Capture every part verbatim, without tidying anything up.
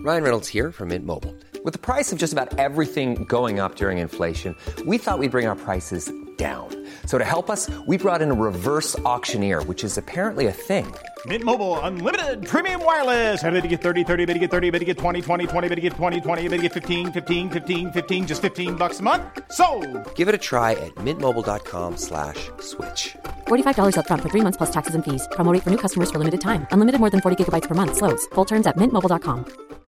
Ryan Reynolds here from Mint Mobile. With the price of just about everything going up during inflation, we thought we'd bring our prices down. So to help us, we brought in a reverse auctioneer, which is apparently a thing. Mint Mobile Unlimited Premium Wireless. How to get thirty, thirty, how to get thirty, how to get twenty, twenty, twenty, how to get twenty, twenty, how to get fifteen, fifteen, fifteen, fifteen, just fifteen bucks a month? Sold! Give it a try at mintmobile.com slash switch. forty-five dollars up front for three months plus taxes and fees. Promo rate for new customers for limited time. Unlimited more than forty gigabytes per month. Slows full terms at mint mobile dot com.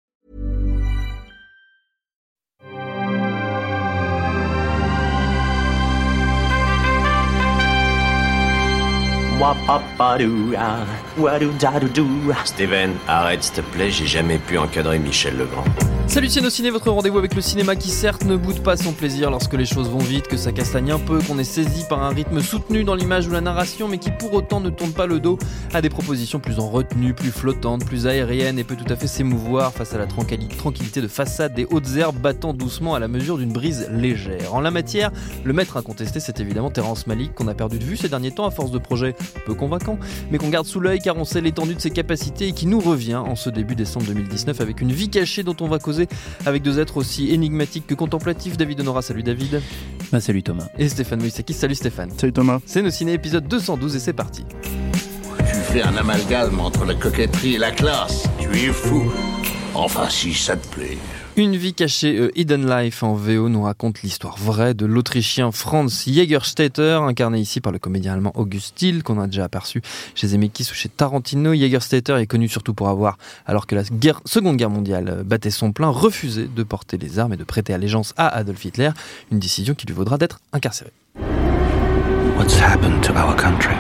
Steven, arrête s'il te plaît, j'ai jamais pu encadrer Michel Legrand. Salut Ciné, votre rendez-vous avec le cinéma qui certes ne boude pas son plaisir lorsque les choses vont vite, que ça castagne un peu, qu'on est saisi par un rythme soutenu dans l'image ou la narration, mais qui pour autant ne tourne pas le dos à des propositions plus en retenue, plus flottantes, plus aériennes et peut tout à fait s'émouvoir face à la tranquillité de façade des hautes herbes battant doucement à la mesure d'une brise légère. En la matière, le maître incontesté c'est évidemment Terrence Malick qu'on a perdu de vue ces derniers temps à force de projets peu convaincants, mais qu'on garde sous l'œil car on sait l'étendue de ses capacités et qui nous revient en ce début décembre deux mille dix-neuf avec une vie cachée dont on va causer avec deux êtres aussi énigmatiques que contemplatifs. David Honora, salut David. Bah, salut Thomas. Et Stéphane Moïsakis, salut Stéphane. Salut Thomas. C'est Nos Ciné, épisode deux cent douze et c'est parti. Tu fais un amalgame entre la coquetterie et la classe. Tu es fou. Enfin, si ça te plaît. Une vie cachée, euh, Hidden Life en V O nous raconte l'histoire vraie de l'Autrichien Franz Jägerstätter, incarné ici par le comédien allemand August Dill, qu'on a déjà aperçu chez Zemeckis ou chez Tarantino. Jägerstätter est connu surtout pour avoir, alors que la guerre, Seconde Guerre mondiale battait son plein, refusé de porter les armes et de prêter allégeance à Adolf Hitler, une décision qui lui vaudra d'être incarcéré. What's happened to our country?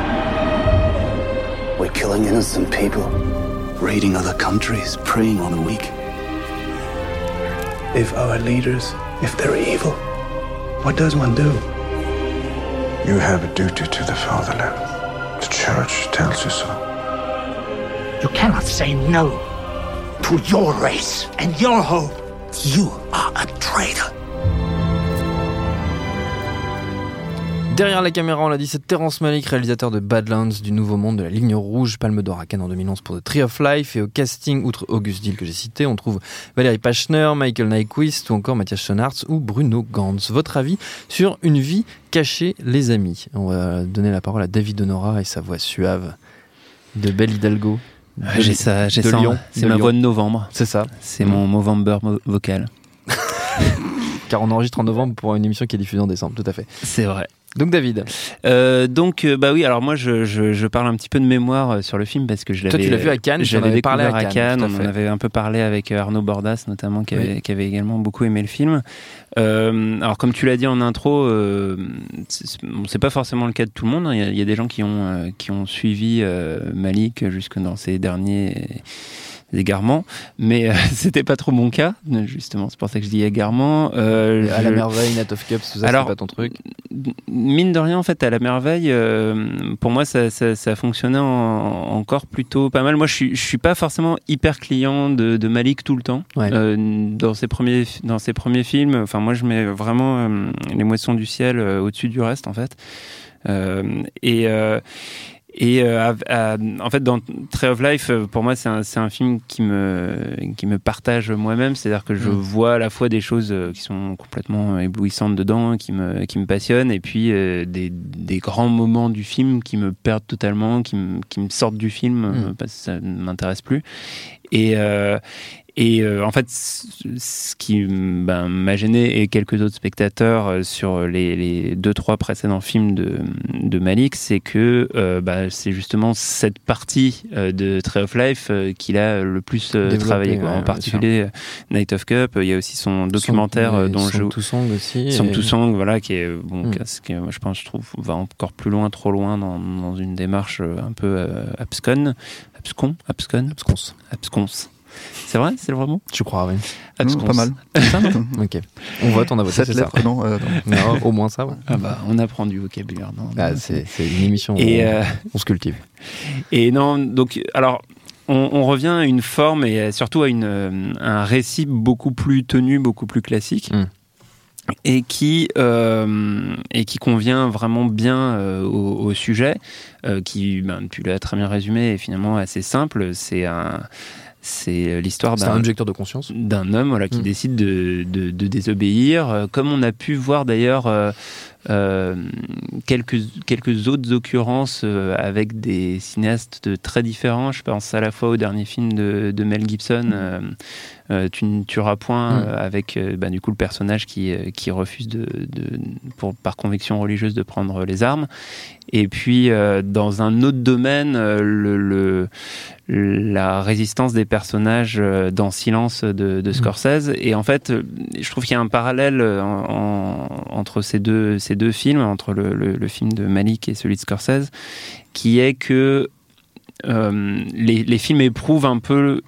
We're killing innocent people, raiding other countries, preying on the weak. If our leaders, if they're evil, what does one do? You have a duty to the fatherland. The church tells you so. You cannot say no to your race and your hope. You are a traitor. Derrière la caméra, on l'a dit, c'est Terrence Malick, réalisateur de Badlands, du Nouveau Monde, de la Ligne Rouge, Palme d'Or à Cannes en deux mille onze pour The Tree of Life. Et au casting, outre August Dill que j'ai cité, on trouve Valérie Pachner, Michael Nyqvist ou encore Matthias Schoenaerts ou Bruno Ganz. Votre avis sur Une vie cachée, les amis? On va donner la parole à David Honora et sa voix suave de Belle Hidalgo. De, j'ai ça, j'ai de ça. Lyon. C'est de ma Lyon. voix de novembre. C'est ça. C'est mmh. mon Movember vocal. Car on enregistre en novembre pour une émission qui est diffusée en décembre, tout à fait. C'est vrai. Donc David. Euh, donc euh, bah oui, alors moi je, je, je parle un petit peu de mémoire sur le film parce que je l'avais. Toi tu l'as vu à Cannes. Je l'avais parlé découvert à Cannes. Cannes on en avait un peu parlé avec Arnaud Bordas notamment qui avait, oui. qui avait également beaucoup aimé le film. Euh, alors comme tu l'as dit en intro, euh, c'est, bon, c'est pas forcément le cas de tout le monde. Il y a, il y a des gens qui ont euh, qui ont suivi euh, Malick jusque dans ses derniers égarements, mais euh, c'était pas trop mon cas, justement, c'est pour ça que je dis égarement. Euh, à je... la merveille, Night of Cups, tout ça, Alors, c'est pas ton truc. Mine de rien, en fait, à la merveille, euh, pour moi, ça, ça, ça fonctionnait en, encore plutôt pas mal. Moi, je suis, je suis pas forcément hyper client de, de Malick tout le temps. Ouais. Euh, dans ses premiers, dans ses premiers films, enfin, moi, je mets vraiment euh, Les Moissons du ciel euh, au-dessus du reste, en fait. Euh, et euh, Et euh, à, à, en fait, dans Tree of Life, pour moi, c'est un, c'est un film qui me, qui me partage moi-même. C'est-à-dire que je mmh. vois à la fois des choses qui sont complètement éblouissantes dedans, qui me, qui me passionnent, et puis euh, des, des grands moments du film qui me perdent totalement, qui me, qui me sortent du film, mmh. parce que ça ne m'intéresse plus. Et, euh, et euh, en fait, ce qui ben, m'a gêné et quelques autres spectateurs sur les, les deux, trois précédents films de, de Malick, c'est que euh, bah, c'est justement cette partie euh, de Tree of Life euh, qu'il a le plus euh, travaillé, quoi. Ouais, en particulier Night of Cup. Il y a aussi son documentaire Song, dont Song je to Song aussi. Song et... to Song, voilà, qui est bon, mm. qui, moi, je pense, je trouve, va encore plus loin, trop loin dans, dans une démarche un peu euh, abscon, abscon, abscon, absconce, absconce. C'est vrai, c'est le vrai mot? Je crois, oui. Mmh, pas mal. Ok. On vote, on a voté, Sept c'est lettres, ça. non, euh, non. non, au moins ça, ouais. Ah bah, on apprend du vocabulaire. Non, ah, non, c'est, c'est une émission où et on, euh, on se cultive. Et non, donc, alors, on, on revient à une forme et surtout à une, un récit beaucoup plus tenu, beaucoup plus classique. Mmh. Et qui euh, et qui convient vraiment bien euh, au, au sujet, euh, qui, ben, tu l'as très bien résumé, est finalement assez simple. C'est un c'est l'histoire c'est d'un un objecteur de conscience, d'un homme voilà, qui mmh. décide de, de, de désobéir, comme on a pu voir d'ailleurs euh, euh, quelques, quelques autres occurrences euh, avec des cinéastes de très différents. Je pense à la fois au dernier film de, de Mel Gibson, mmh. euh, euh, Tu ne tueras point, mmh. euh, avec euh, bah, du coup le personnage qui, euh, qui refuse de, de, pour, par conviction religieuse de prendre les armes. Et puis, euh, dans un autre domaine, euh, le, le, la résistance des personnages euh, dans Silence de, de Scorsese. Et en fait, je trouve qu'il y a un parallèle en, en, entre ces deux, ces deux films, entre le, le, le film de Malick et celui de Scorsese, qui est que euh, les, les films éprouvent un peu,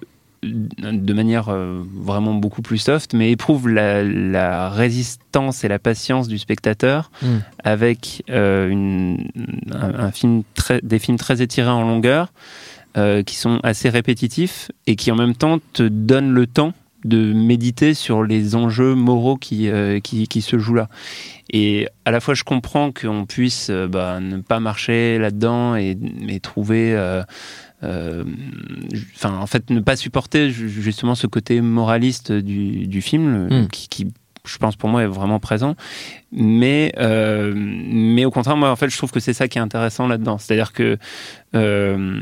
de manière euh, vraiment beaucoup plus soft, mais éprouve la, la résistance et la patience du spectateur mmh. avec euh, une, un, un film très, des films très étirés en longueur, euh, qui sont assez répétitifs et qui en même temps te donnent le temps de méditer sur les enjeux moraux qui, euh, qui, qui se jouent là. Et à la fois, je comprends qu'on puisse euh, bah, ne pas marcher là-dedans et, et trouver... Euh, enfin, euh, en fait, ne pas supporter justement ce côté moraliste du, du film, mmh. qui, qui, je pense, pour moi, est vraiment présent. Mais, euh, mais au contraire, moi, en fait, je trouve que c'est ça qui est intéressant là-dedans. C'est-à-dire que euh,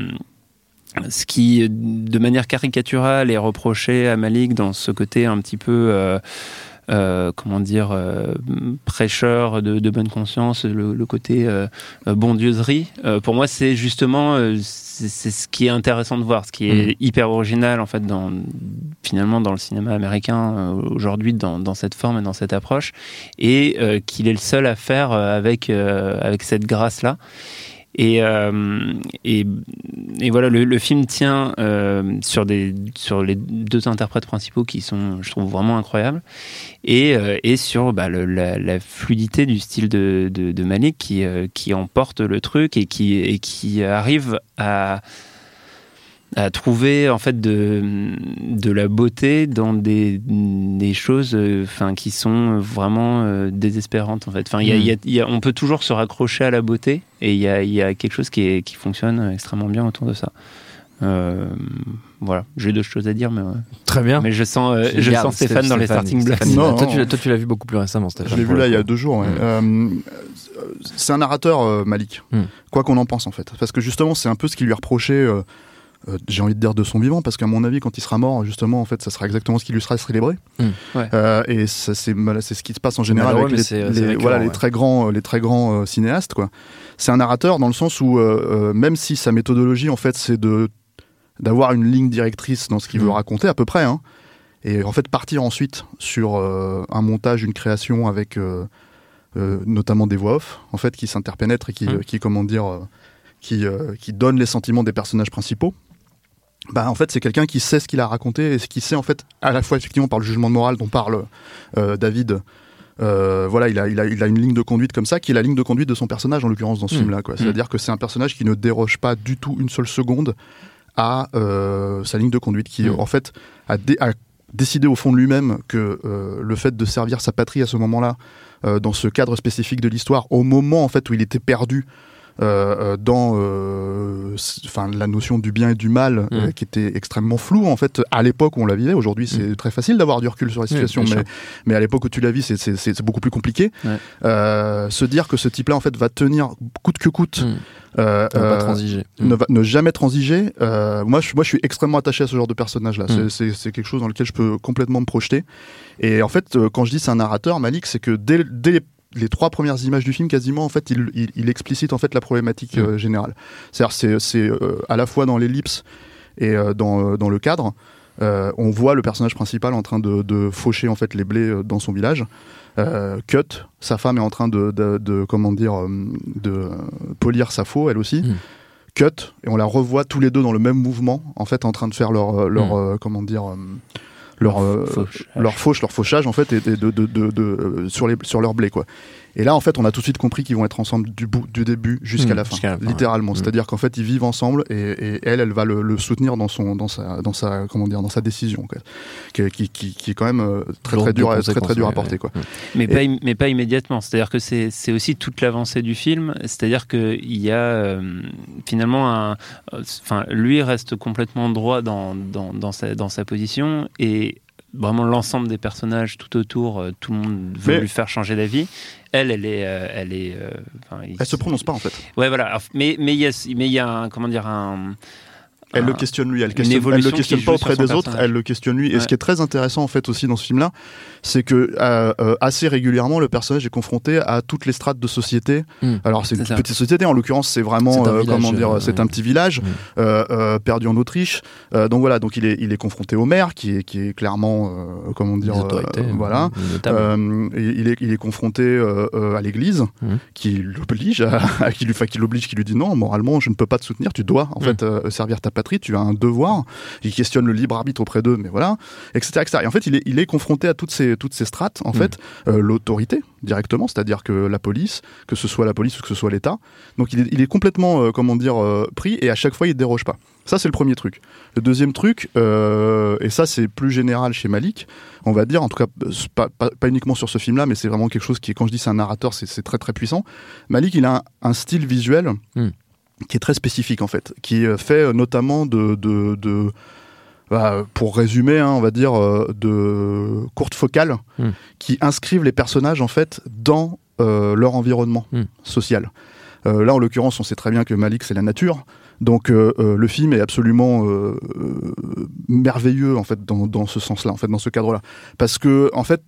ce qui, de manière caricaturale, est reproché à Malick dans ce côté un petit peu... Euh, Euh, comment dire, euh, prêcheur de, de bonne conscience, le, le côté euh, bondieuserie. Euh, pour moi, c'est justement euh, c'est, c'est ce qui est intéressant de voir, ce qui est mmh. hyper original en fait, dans, finalement dans le cinéma américain euh, aujourd'hui, dans, dans cette forme et dans cette approche, et euh, qu'il est le seul à faire euh, avec euh, avec cette grâce-là. Et, euh, et, et voilà, le, le film tient euh, sur, des, sur les deux interprètes principaux qui sont, je trouve, vraiment incroyables, et, euh, et sur bah, le, la, la fluidité du style de, de, de Malick qui, euh, qui emporte le truc et qui, et qui arrive à, à trouver en fait de, de la beauté dans des, des choses enfin, qui sont vraiment euh, désespérantes en fait. Enfin, y a, y a, y a, on peut toujours se raccrocher à la beauté et il y a, y a quelque chose qui, est, qui fonctionne extrêmement bien autour de ça. Euh, voilà, j'ai deux choses à dire, mais ouais. Très bien. Mais je sens, euh, je sens Stéphane dans les starting blocks. Non, toi, tu l'as, toi, tu l'as vu beaucoup plus récemment, Stéphane. Je l'ai vu là il y a deux jours. Ouais. Mmh. Euh, c'est un narrateur, euh, Malick. Mmh. Quoi qu'on en pense, en fait, parce que justement, c'est un peu ce qui lui est reproché. Euh, Euh, j'ai envie de dire de son vivant, parce qu'à mon avis, quand il sera mort, justement, en fait, ça sera exactement ce qui lui sera célébré. Mmh. Ouais. Euh, et ça, c'est, c'est ce qui se passe en général avec les, c'est, les, c'est voilà, les ouais. très grands, les très grands euh, cinéastes, quoi. C'est un narrateur dans le sens où, euh, même si sa méthodologie, en fait, c'est de d'avoir une ligne directrice dans ce qu'il mmh. veut raconter, à peu près, hein, et en fait partir ensuite sur euh, un montage, une création avec euh, euh, notamment des voix off, en fait, qui s'interpénètrent et qui, mmh. qui comment dire, euh, qui, euh, qui donnent les sentiments des personnages principaux. Bah, en fait, c'est quelqu'un qui sait ce qu'il a raconté et qui sait, en fait, à la fois, effectivement, par le jugement de morale dont parle euh, David, euh, voilà, il a, il, a, il a une ligne de conduite comme ça, qui est la ligne de conduite de son personnage, en l'occurrence, dans ce mmh. film-là, quoi. C'est-à-dire mmh. que c'est un personnage qui ne déroge pas du tout une seule seconde à euh, sa ligne de conduite, qui, mmh. en fait, a, dé- a décidé au fond de lui-même que euh, le fait de servir sa patrie à ce moment-là, euh, dans ce cadre spécifique de l'histoire, au moment, en fait, où il était perdu, Euh, dans euh, enfin la notion du bien et du mal mmh. euh, qui était extrêmement floue en fait à l'époque où on la vivait. Aujourd'hui c'est mmh. très facile d'avoir du recul sur la situation, mmh, mais, mais à l'époque où tu la vis c'est, c'est, c'est, c'est beaucoup plus compliqué. Ouais. Euh, se dire que ce type là en fait va tenir coûte que coûte, mmh. euh, ne, euh, pas transiger. ne, va, ne jamais transiger. Euh, moi, je, moi je suis extrêmement attaché à ce genre de personnage là. Mmh. C'est, c'est, c'est quelque chose dans lequel je peux complètement me projeter. Et en fait euh, quand je dis c'est un narrateur, Malick, c'est que dès, dès les les trois premières images du film, quasiment, en fait, il, il, il explicite en fait la problématique euh, générale. C'est-à-dire, c'est, c'est euh, à la fois dans l'ellipse et euh, dans, euh, dans le cadre, euh, on voit le personnage principal en train de, de faucher en fait les blés dans son village. Euh, cut, sa femme est en train de, de, de comment dire, de polir sa faux, elle aussi. Mmh. Cut, et on la revoit tous les deux dans le même mouvement, en fait, en train de faire leur, leur mmh. euh, comment dire. Euh, leur euh, fauchage. leur fauche leur fauchage en fait et de, de, de, de, de sur les sur leur blé quoi. Et là, en fait, on a tout de suite compris qu'ils vont être ensemble du bout, du début jusqu'à Mmh, la fin, jusqu'à la fin, littéralement. ouais. C'est-à-dire qu'en fait, ils vivent ensemble et, et elle, elle va le, le soutenir dans son, dans sa, dans sa, comment dire, dans sa décision, quoi. Qui, qui, qui, qui est quand même euh, très Lourde très dur, de à, très très dur à conséquences, porter, quoi. ouais. Mais, Et- pas, im- mais pas immédiatement. C'est-à-dire que c'est, c'est aussi toute l'avancée du film. C'est-à-dire qu'il y a euh, finalement un. Enfin, lui reste complètement droit dans, dans, dans, sa, dans sa position et vraiment l'ensemble des personnages tout autour, euh, tout le monde veut Mais- lui faire changer d'avis. Elle, elle est. euh, elle est euh, enfin, il- Elle se prononce pas, en fait. Ouais, voilà. Alors, Mais mais il y a, mais il y a un. Comment dire un. Elle un- le questionne lui, elle, une questionne, elle évolution le questionne qui pas joue auprès sur son des autres, personnage. elle le questionne lui. Et Ouais. ce qui est très intéressant en fait aussi dans ce film-là, c'est que euh, euh, assez régulièrement le personnage est confronté à toutes les strates de société. Mm. Alors c'est une C'est ça. petite société, en l'occurrence c'est vraiment C'est un euh, village, comment dire, euh, c'est ouais. un petit village Mm. euh, euh, perdu en Autriche. Euh, donc voilà, donc il est il est confronté au maire qui est qui est clairement euh, comment dire, Les autorités, euh, voilà. notables. Euh, et il est il est confronté euh, euh, à l'église Mm. qui l'oblige à, à- qui lui enfin, qui l'oblige qui lui dit non, moralement je ne peux pas te soutenir, tu dois en Mm. fait euh, servir ta patrie, tu as un devoir. Il questionne le libre arbitre auprès d'eux, mais voilà, et cetera, et cetera. Et en fait, il est, il est confronté à toutes ces, toutes ces strates, en Mm. fait, euh, l'autorité directement, c'est-à-dire que la police, que ce soit la police ou que ce soit l'État. Donc, il est, il est complètement, euh, comment dire, euh, pris, et à chaque fois, il ne déroge pas. Ça, c'est le premier truc. Le deuxième truc, euh, et ça, c'est plus général chez Malik, on va dire, en tout cas, euh, pas, pas, pas uniquement sur ce film-là, mais c'est vraiment quelque chose qui est, quand je dis c'est un narrateur, c'est, c'est très très puissant. Malik, il a un, un style visuel Mm. qui est très spécifique, en fait, qui euh, fait euh, notamment de, de, de bah, pour résumer, hein, on va dire, euh, de courtes focales Mm. qui inscrivent les personnages en fait dans euh, leur environnement Mm. social. Euh, là, en l'occurrence, on sait très bien que Malik, c'est la nature. Donc, euh, euh, le film est absolument euh, euh, merveilleux en fait dans, dans ce sens-là, en fait, dans ce cadre-là, parce que en fait.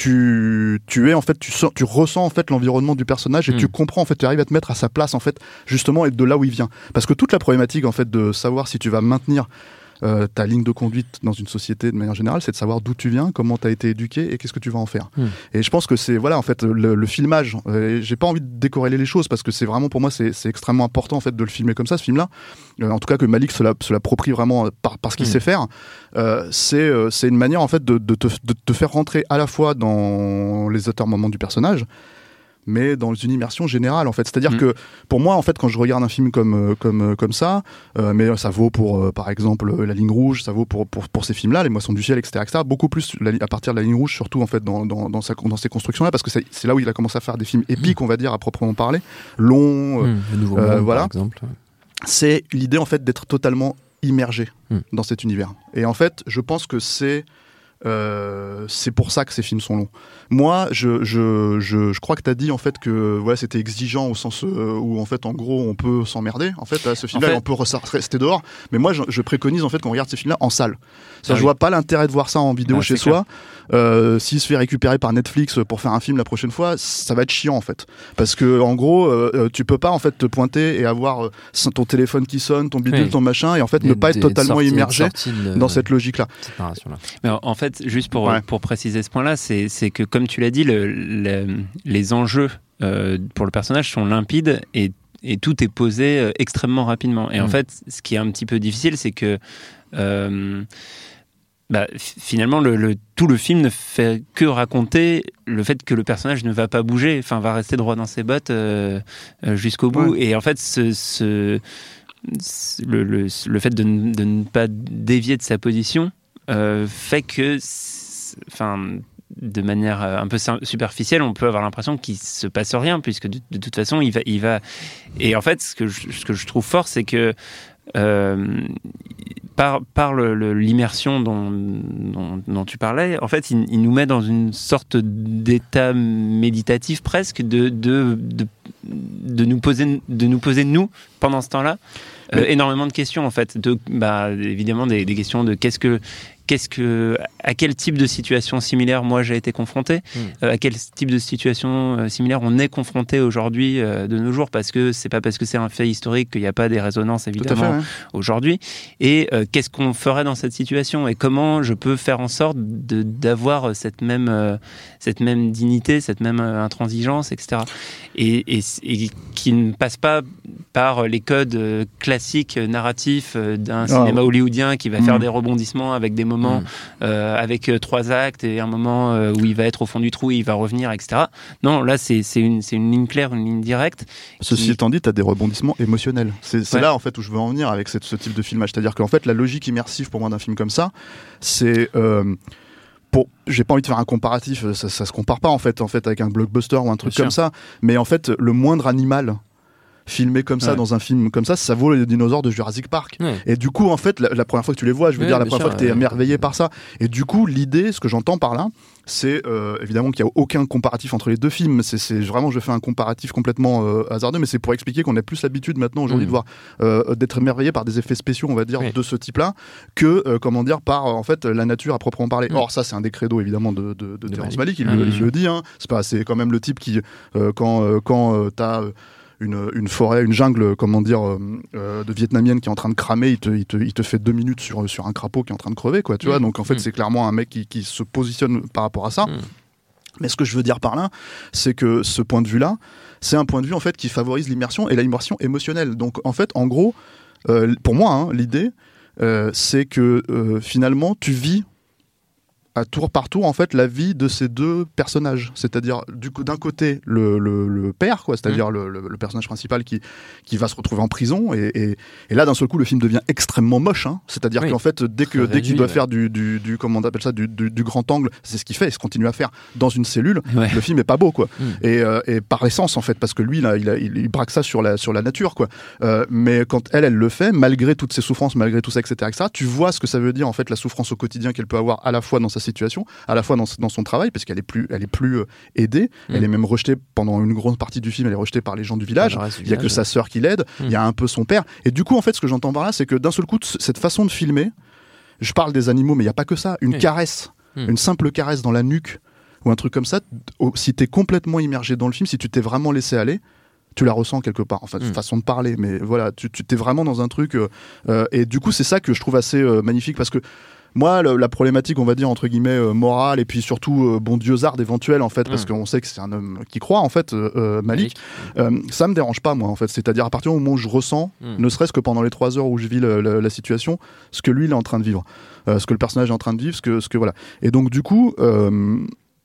Tu, tu es en fait, tu, sens, tu ressens en fait l'environnement du personnage et Mm. tu comprends en fait, tu arrives à te mettre à sa place en fait, justement, et de là où il vient. Parce que toute la problématique en fait de savoir si tu vas maintenir euh, ta ligne de conduite dans une société de manière générale, c'est de savoir d'où tu viens, comment tu as été éduqué et qu'est-ce que tu vas en faire. Mm. Et je pense que c'est voilà en fait le, le filmage. Euh, j'ai pas envie de décorréler les choses parce que c'est vraiment pour moi c'est, c'est extrêmement important en fait de le filmer comme ça, ce film-là. Euh, en tout cas que Malik se, la, se l'approprie vraiment par, par ce qu'il Mm. sait faire. Euh, c'est euh, c'est une manière en fait de, de, te, de te faire rentrer à la fois dans les atermoiements du personnage, mais dans une immersion générale en fait. C'est-à-dire Mm. que pour moi en fait quand je regarde un film comme euh, comme euh, comme ça, euh, mais ça vaut pour euh, par exemple euh, La Ligne Rouge, ça vaut pour pour pour ces films-là, Les Moissons du Ciel, et cetera, et cetera. Beaucoup plus la, à partir de La Ligne Rouge, surtout en fait dans dans dans, sa, dans ces constructions-là, parce que c'est, c'est là où il a commencé à faire des films épiques, on va dire à proprement parler, longs. euh, Mm. Le Nouveau euh, Monde, voilà. par exemple. C'est l'idée en fait d'être totalement immergé Mm. dans cet univers. Et en fait, je pense que c'est euh, c'est pour ça que ces films sont longs. Moi, je, je, je, je crois que tu as dit en fait que voilà, c'était exigeant au sens euh, où en fait en gros on peut s'emmerder. En fait, là, ce film-là, En fait- on peut ressort- rester dehors. Mais moi, je, je préconise en fait qu'on regarde ces films-là en salle. Ça, Ah je oui. vois pas l'intérêt de voir ça en vidéo Ah, chez c'est soi. Euh, S'il se fait récupérer par Netflix pour faire un film la prochaine fois, ça va être chiant en fait. Parce que en gros, euh, tu peux pas en fait te pointer et avoir euh, ton téléphone qui sonne, ton bidule, Oui. ton machin, et en fait Des- ne pas être des totalement sorties- immergé sorties de- dans cette logique-là. séparation-là. Mais en- en fait, juste pour, Ouais. pour préciser ce point-là, c'est, c'est que comme tu l'as dit, le, le- les enjeux euh, pour le personnage sont limpides et, et tout est posé euh, extrêmement rapidement. Et en Mm. fait, ce qui est un petit peu difficile, c'est que euh, bah, f- finalement, le, le- tout le film ne fait que raconter le fait que le personnage ne va pas bouger, enfin, va rester droit dans ses bottes euh, euh, jusqu'au bout. Ouais. Et en fait, ce, ce- ce- le, le, le fait de, ne- de ne pas dévier de sa position euh, fait que, c'est- enfin, de manière euh, un peu sim- superficielle, on peut avoir l'impression qu'il se passe rien, puisque de, de toute façon, il va, il va. Et en fait, ce que je, ce que je trouve fort, c'est que euh, par, par le- le- l'immersion dont, dont, dont tu parlais, en fait, il, il nous met dans une sorte d'état méditatif presque de, de, de, de nous poser, de nous poser nous pendant ce temps-là. Euh, Mais- énormément de questions en fait, de, bah, évidemment des, des questions de qu'est-ce que, qu'est-ce que, à quel type de situation similaire moi j'ai été confronté, Mm. euh, à quel type de situation euh, similaire on est confronté aujourd'hui euh, de nos jours, parce que c'est pas parce que c'est un fait historique qu'il n'y a pas des résonances Tout à évidemment fait. Ouais. aujourd'hui, et euh, qu'est-ce qu'on ferait dans cette situation et comment je peux faire en sorte de, d'avoir cette même, euh, cette même dignité, cette même euh, intransigeance, et cetera. Et, et, et qui ne passe pas par les codes euh, classiques euh, narratifs euh, d'un Ah, cinéma ouais. hollywoodien qui va Mm. faire des rebondissements avec des moment mmh. euh, avec euh, trois actes et un moment euh, où il va être au fond du trou et il va revenir, et cetera. Non, là c'est c'est une c'est une ligne claire, une ligne directe. Ceci qui... étant dit, t'as des rebondissements émotionnels. C'est, c'est ouais. là en fait où je veux en venir avec cette, ce type de filmage, c'est-à-dire qu'en fait la logique immersive pour moi d'un film comme ça, c'est euh, Pour, j'ai pas envie de faire un comparatif, ça, ça se compare pas en fait, en fait avec un blockbuster ou un truc Bien comme sûr. ça, mais en fait le moindre animal filmé comme ça ouais. dans un film comme ça, ça vaut les dinosaures de Jurassic Park. Ouais. Et du coup en fait la, la première fois que tu les vois, je veux ouais, dire la bien première sûr, fois que t'es ouais. émerveillé par ça. Et du coup l'idée, ce que j'entends par là, c'est euh, évidemment qu'il y a aucun comparatif entre les deux films. C'est, c'est vraiment, je fais un comparatif complètement euh, hasardeux, mais c'est pour expliquer qu'on a plus l'habitude maintenant aujourd'hui mmh. de voir euh, d'être émerveillé par des effets spéciaux, on va dire, oui. de ce type-là, que euh, comment dire par en fait la nature à proprement parler. Mmh. Or ça c'est un des credos évidemment de, de, de, de Terrence Malick, il, mmh. le, il le dit. Hein. C'est pas, c'est quand même le type qui euh, quand euh, quand euh, t'as euh, Une, une forêt, une jungle, comment dire, euh, euh, de vietnamienne qui est en train de cramer, il te, il te, il te fait deux minutes sur, sur un crapaud qui est en train de crever, quoi, tu mmh. vois. Donc en fait, mmh. c'est clairement un mec qui, qui se positionne par rapport à ça. Mmh. Mais ce que je veux dire par là, c'est que ce point de vue-là, c'est un point de vue en fait qui favorise l'immersion et l'immersion émotionnelle. Donc en fait, en gros, euh, pour moi, hein, l'idée, euh, c'est que euh, finalement, tu vis à tour par tour en fait la vie de ces deux personnages, c'est-à-dire du coup d'un côté le, le, le père quoi, c'est-à-dire mmh. le, le, le personnage principal qui qui va se retrouver en prison et, et, et là d'un seul coup le film devient extrêmement moche, hein. C'est-à-dire oui. qu'en fait dès que Très dès réduit, qu'il doit ouais. faire du, du, du comment on appelle ça du, du, du grand angle, c'est ce qu'il fait, il se continue à faire dans une cellule, ouais. le film est pas beau quoi, mmh. et, euh, et par essence en fait parce que lui là il, a, il, il braque ça sur la sur la nature quoi, euh, mais quand elle elle le fait malgré toutes ses souffrances, malgré tout ça etc etc, tu vois ce que ça veut dire en fait la souffrance au quotidien qu'elle peut avoir à la fois dans sa situation, à la fois dans, dans son travail, parce qu'elle est plus, elle est plus euh, aidée. Mmh. Elle est même rejetée pendant une grande partie du film. Elle est rejetée par les gens du village. Il y a que sa sœur qui l'aide. Mmh. Il y a un peu son père. Et du coup, en fait, ce que j'entends par là, c'est que d'un seul coup, cette façon de filmer, je parle des animaux, mais il y a pas que ça. Une mmh. caresse, mmh. une simple caresse dans la nuque ou un truc comme ça. Si t'es complètement immergé dans le film, si tu t'es vraiment laissé aller, tu la ressens quelque part, enfin, mmh. façon de parler, mais voilà, tu, tu t'es vraiment dans un truc. Euh, et du coup, c'est ça que je trouve assez euh, magnifique parce que. Moi, le, la problématique, on va dire, entre guillemets, euh, morale, et puis surtout, euh, bon, dieuzarde éventuelle, en fait, mmh. parce qu'on sait que c'est un homme qui croit, en fait, euh, euh, Malick, euh, ça me dérange pas, moi, en fait. C'est-à-dire, à partir du moment où je ressens, mmh. ne serait-ce que pendant les trois heures où je vis le, le, la situation, ce que lui, il est en train de vivre, euh, ce que le personnage est en train de vivre, ce que, ce que voilà. Et donc, du coup, il euh,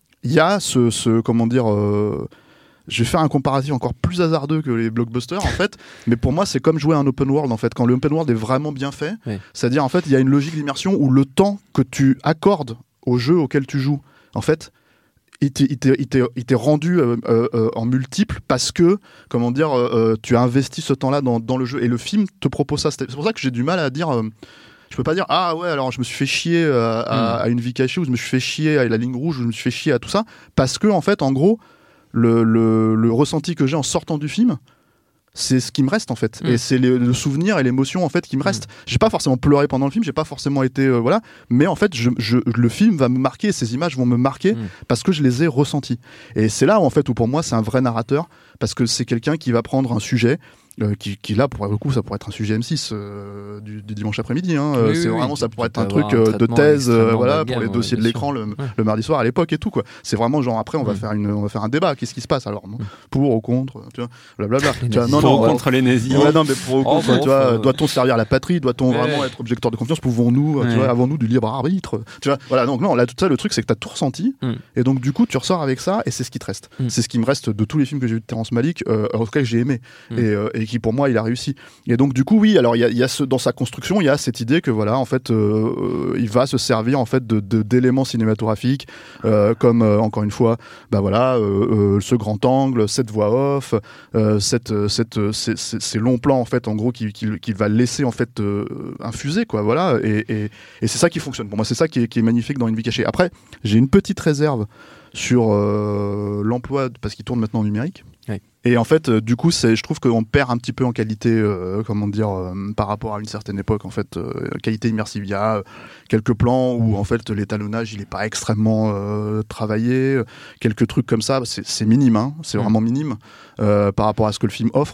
y a ce, ce, comment dire... Euh, je vais faire un comparatif encore plus hasardeux que les blockbusters en fait, mais pour moi c'est comme jouer à un open world en fait. Quand le open world est vraiment bien fait, oui. c'est-à-dire en fait il y a une logique d'immersion où le temps que tu accordes au jeu auquel tu joues, en fait, il t'est, il t'est, il t'est, il t'est rendu euh, euh, en multiple parce que comment dire, euh, tu as investi ce temps-là dans, dans le jeu et le film te propose ça. C'est pour ça que j'ai du mal à dire. Euh, Je peux pas dire ah ouais alors je me suis fait chier euh, à, mmh. à une vie cachée ou je me suis fait chier à la ligne rouge ou je me suis fait chier à tout ça parce que en fait en gros Le, le, le ressenti que j'ai en sortant du film, c'est ce qui me reste en fait, mmh. et c'est les, le souvenir et l'émotion en fait qui me reste. Mmh. J'ai pas forcément pleuré pendant le film, j'ai pas forcément été euh, voilà, mais en fait je, je, le film va me marquer, ces images vont me marquer mmh. parce que je les ai ressenties. Et c'est là où, en fait où pour moi c'est un vrai narrateur parce que c'est quelqu'un qui va prendre un sujet. Euh, qui, qui là pour le coup ça pourrait être un sujet M six euh, du, du dimanche après-midi hein. oui, c'est oui, vraiment ça pourrait être un truc euh, de thèse euh, voilà pour les dossiers de l'écran le, ouais. le mardi soir à l'époque et tout quoi. C'est vraiment genre après on va mmh. faire une on va faire un débat, qu'est-ce qui se passe alors mmh. pour ou contre, tu vois, blablabla. Tu vois, non, pour non, ou contre ouais. les nazis. Ouais, non mais pour ou contre, oh, bon, tu vois, faut... doit-on servir la patrie, doit-on ouais. vraiment être objecteur de confiance, pouvons-nous ouais. tu vois, avons-nous du libre arbitre, tu vois, voilà. Donc non, là tout ça le truc c'est que t'as tout ressenti mmh. et donc du coup tu ressors avec ça et c'est ce qui te reste. Mmh. C'est ce qui me reste de tous les films que j'ai vu de Terrence Malick, euh, en tout cas que j'ai aimé mmh. et, euh, et qui pour moi il a réussi. Et donc du coup oui, alors il y a, y a ce, dans sa construction il y a cette idée que voilà en fait euh, il va se servir en fait de, de d'éléments cinématographiques euh, comme euh, encore une fois bah voilà euh, euh, ce grand angle, cette voix off, euh, cette cette ces, ces, ces longs plans en fait en gros qui qui, qui va laisser en fait euh, infuser quoi voilà et, et et c'est ça qui fonctionne pour moi, c'est ça qui est, qui est magnifique dans Une vie cachée. Après j'ai une petite réserve sur euh, l'emploi parce qu'il tourne maintenant en numérique. Oui. Et en fait, euh, du coup, c'est, je trouve qu'on perd un petit peu en qualité, euh, comment dire, euh, par rapport à une certaine époque. En fait, euh, qualité immersive. Il y a euh, quelques plans où en fait l'étalonnage il est pas extrêmement euh, travaillé, quelques trucs comme ça. C'est, c'est minime, hein, c'est mmh. vraiment minime euh, par rapport à ce que le film offre.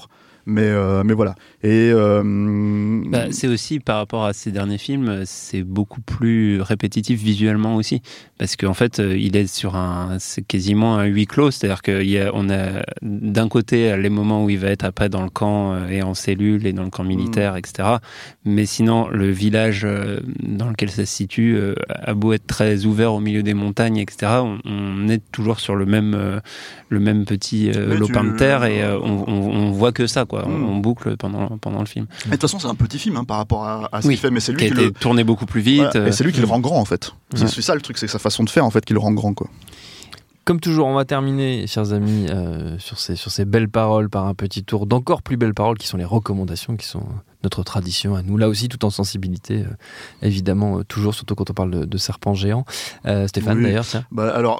Mais, euh, mais voilà. Et euh, bah, c'est aussi par rapport à ces derniers films, c'est beaucoup plus répétitif visuellement aussi, parce qu'en fait, il est sur un, c'est quasiment un huis clos, c'est-à-dire qu'on a, a d'un côté les moments où il va être après dans le camp et en cellule et dans le camp militaire, mmh. et cetera. Mais sinon, le village dans lequel ça se situe a beau être très ouvert au milieu des montagnes, et cetera. On, on est toujours sur le même, le même petit euh, lopin tu... de terre et euh, on, on, on voit que ça, quoi. Mmh. On, on boucle pendant pendant le film. Mais de toute façon, c'est un petit film hein, par rapport à, à ce oui, qu'il fait, mais c'est lui qui a qui été le tourné beaucoup plus vite. Voilà, et c'est lui qui le rend grand en fait. Ouais. C'est, c'est ça le truc, c'est sa façon de faire en fait qui le rend grand, quoi. Comme toujours, on va terminer, chers amis, euh, sur ces sur ces belles paroles par un petit tour d'encore plus belles paroles qui sont les recommandations, qui sont notre tradition à nous, là aussi, tout en sensibilité, euh, évidemment, euh, toujours, surtout quand on parle de, de serpents géants. Euh, Stéphane, oui. d'ailleurs, tiens. Bah, alors,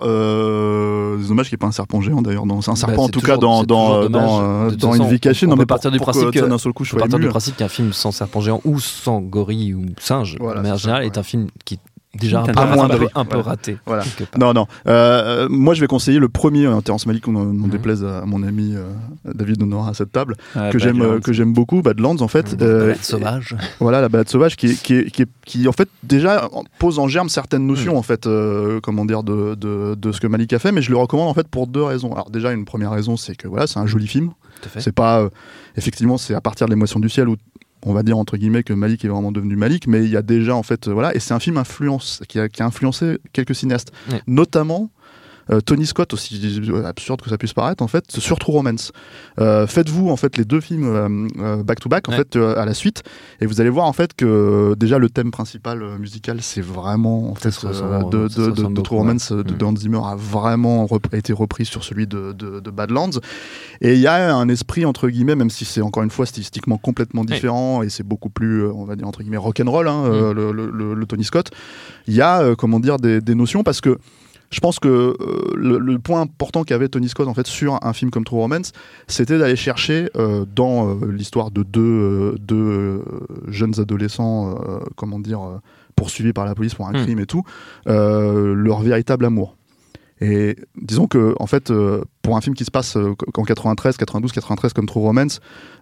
euh, c'est dommage qu'il n'y ait pas un serpent géant, d'ailleurs. Dans, c'est un serpent, bah, c'est en tout toujours, cas, dans, dans, dans, euh, dans Une vie cachée. On, non, on mais peut partir du principe que, d'un seul coup, je on peut partir du principe qu'un film sans serpent géant ou sans gorille ou singe, voilà, de manière générale, ouais. est un film qui déjà un peu, un, un, peu, un peu voilà. raté. Voilà. Non, non. Euh, moi, je vais conseiller le premier, hein, Terrence Malick, qu'on mmh. déplaise à mon ami euh, David Honora à cette table, ah, que, j'aime, euh, que j'aime beaucoup, Badlands, en fait. Mmh. Euh, balade sauvage. Voilà, la balade sauvage, qui, qui, qui, qui, qui, en fait, déjà pose en germe certaines notions, mmh. en fait, euh, comment dire, de, de, de ce que Malick a fait, mais je le recommande, en fait, pour deux raisons. Alors, déjà, une première raison, c'est que, voilà, c'est un joli film. C'est pas, euh, effectivement, c'est à partir de L'Émotion du ciel où on va dire entre guillemets que Malick est vraiment devenu Malick, mais il y a déjà en fait, euh, voilà, et c'est un film influence, qui, a, qui a influencé quelques cinéastes, ouais. notamment euh, Tony Scott, aussi absurde que ça puisse paraître, en fait, sur True Romance. Euh, faites-vous en fait les deux films euh, euh, back to back en ouais. fait euh, à la suite, et vous allez voir en fait que euh, déjà le thème principal euh, musical, c'est vraiment en fait euh, de, de, de, de True Romance ouais. de, de Hans Zimmer a vraiment rep- été repris sur celui de, de, de Badlands. Et il y a un esprit entre guillemets, même si c'est encore une fois stylistiquement complètement différent ouais. et c'est beaucoup plus, on va dire entre guillemets rock'n'roll, hein, mm. euh, le, le, le, le Tony Scott. Il y a euh, comment dire des, des notions parce que je pense que euh, le, le point important qu'avait Tony Scott en fait sur un film comme True Romance, c'était d'aller chercher euh, dans euh, l'histoire de deux, euh, deux euh, jeunes adolescents, euh, comment dire, euh, poursuivis par la police pour un mm. crime et tout, euh, leur véritable amour. Et disons que en fait, euh, pour un film qui se passe euh, en quatre-vingt-treize, quatre-vingt-douze, quatre-vingt-treize comme True Romance,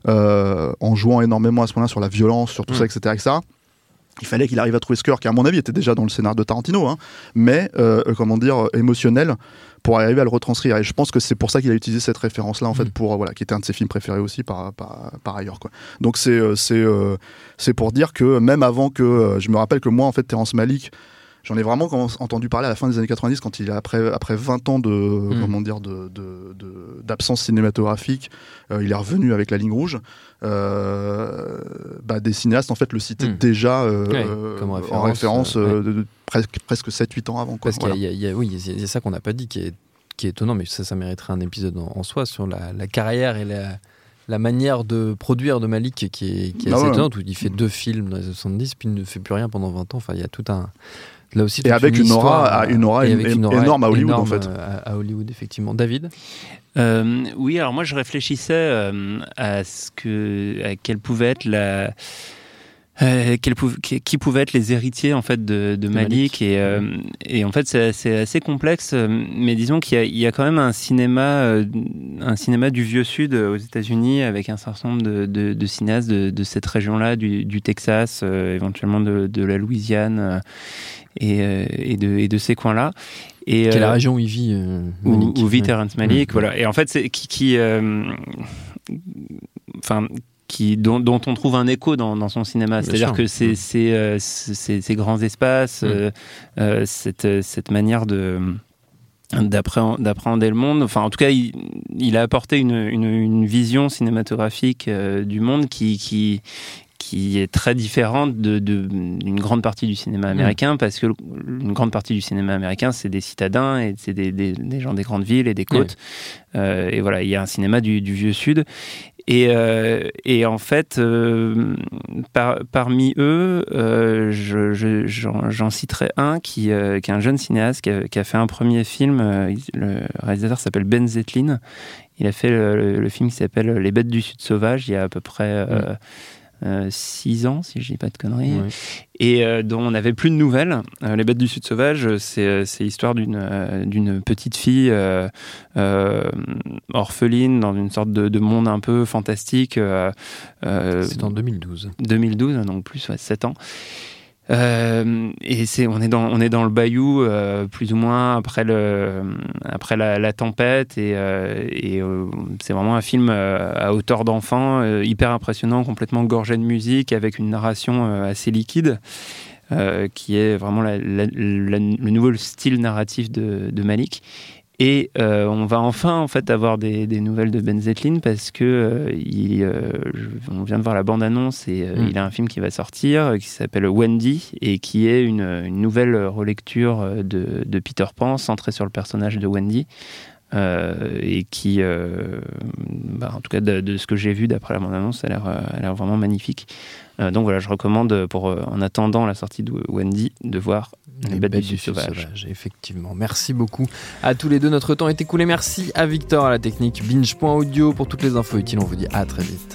euh, en jouant énormément à ce moment-là sur la violence, sur tout mm. ça, et cetera, et cetera. Il fallait qu'il arrive à trouver ce cœur qui, à mon avis, était déjà dans le scénario de Tarantino, hein, mais euh, comment dire émotionnel pour arriver à le retranscrire. Et je pense que c'est pour ça qu'il a utilisé cette référence-là, en fait, pour voilà, qui était un de ses films préférés aussi par par, par ailleurs, quoi. Donc c'est c'est euh, c'est pour dire que même avant que euh, je me rappelle que moi, en fait, Terrence Malick, j'en ai vraiment entendu parler à la fin des années quatre-vingt-dix, quand il a après après vingt ans de mmh. comment dire de, de, de d'absence cinématographique, euh, il est revenu avec La Ligne rouge. Euh, bah, des cinéastes en fait le citaient mmh. déjà euh, ouais, euh, référence, en référence euh, ouais. de, de, presque presque sept huit ans avant, quoi. Parce voilà. qu'il y a, il y a oui il y a ça qu'on n'a pas dit qui est qui est étonnant, mais ça ça mériterait un épisode en, en soi sur la, la carrière et la la manière de produire de Malick qui est, qui est assez ah ouais. étonnante, où il fait deux films dans les années soixante-dix puis il ne fait plus rien pendant vingt ans. Enfin, il y a tout un là aussi, et avec une, une aura, une aura, une, une aura énorme à Hollywood, énorme en fait. À, à Hollywood, effectivement. David euh, oui, alors moi je réfléchissais euh, à ce que, à quelle pouvait être la, euh, quelle pou- qui pouvaient être les héritiers en fait de, de Malick, Malick. Et, euh, et en fait c'est, c'est assez complexe, mais disons qu'il y a, il y a quand même un cinéma, euh, un cinéma du vieux sud aux États-Unis avec un certain nombre de, de, de cinéastes de, de cette région-là, du, du Texas, euh, éventuellement de, de la Louisiane. Euh, Et, euh, et, de, et de ces coins-là. Et, Quelle euh, est la région où il vit euh, Malick, où, où vit ouais. Terrence Malick, mmh. voilà. Et en fait, c'est qui, qui euh, enfin, qui dont, dont on trouve un écho dans, dans son cinéma. Bien C'est-à-dire sûr. que c'est, mmh. c'est, euh, c'est, ces grands espaces, mmh. euh, euh, cette, cette manière de D'appréhender, d'appréhender le monde. Enfin, en tout cas, il, il a apporté une, une, une vision cinématographique euh, du monde qui, qui qui est très différente de, de, d'une grande partie du cinéma américain, mmh. parce que une grande partie du cinéma américain, c'est des citadins et c'est des, des, des gens des grandes villes et des côtes. Mmh. Euh, et voilà, il y a un cinéma du, du vieux Sud. Et, euh, et en fait, euh, par, parmi eux, euh, je, je, j'en, j'en citerai un qui, euh, qui est un jeune cinéaste qui a, qui a fait un premier film. Euh, le réalisateur s'appelle Ben Zetlin. Il a fait le, le, le film qui s'appelle Les Bêtes du Sud sauvage il y a à peu près... Euh, mmh. euh, six ans, si je dis pas de conneries, Ouais. et euh, dont on n'avait plus de nouvelles. Euh, Les Bêtes du Sud sauvage, c'est, c'est l'histoire d'une, euh, d'une petite fille euh, euh, orpheline dans une sorte de, de monde un peu fantastique. Euh, euh, C'est en deux mille douze. deux mille douze, donc plus, ouais, sept ans. Euh, et c'est, on est dans, on est dans le bayou, euh, plus ou moins après le, après la, la tempête, et, euh, et euh, c'est vraiment un film euh, à hauteur d'enfant, euh, hyper impressionnant, complètement gorgé de musique, avec une narration euh, assez liquide, euh, qui est vraiment la, la, la, le nouveau style narratif de, de Malick. Et euh, on va enfin en fait avoir des, des nouvelles de Ben Zetlin, parce que euh, il, euh, je, on vient de voir la bande-annonce, et euh, Mm. il a un film qui va sortir euh, qui s'appelle Wendy, et qui est une, une nouvelle relecture de, de Peter Pan centrée sur le personnage de Wendy, euh, et qui, euh, bah, en tout cas de, de ce que j'ai vu d'après la bande-annonce, ça a l'air, a l'air vraiment magnifique. Euh, donc voilà, je recommande pour, euh, en attendant la sortie de Wendy, de voir Les, Les Bêtes, Bêtes du, du Sud sauvage. sauvage. Effectivement. Merci beaucoup à tous les deux. Notre temps est écoulé. Merci à Victor à la technique. Binge point audio pour toutes les infos utiles. On vous dit à très vite.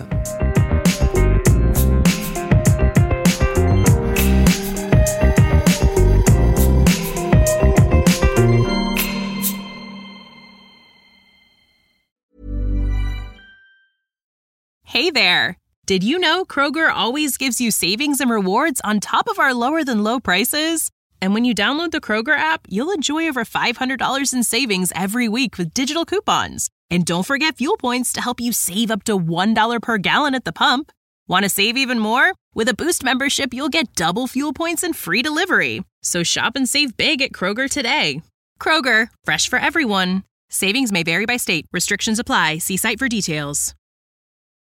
Hey there. Did you know Kroger always gives you savings and rewards on top of our lower than low prices? And when you download the Kroger app, you'll enjoy over five hundred dollars in savings every week with digital coupons. And don't forget fuel points to help you save up to one dollar per gallon at the pump. Want to save even more? With a Boost membership, you'll get double fuel points and free delivery. So shop and save big at Kroger today. Kroger, fresh for everyone. Savings may vary by state. Restrictions apply. See site for details.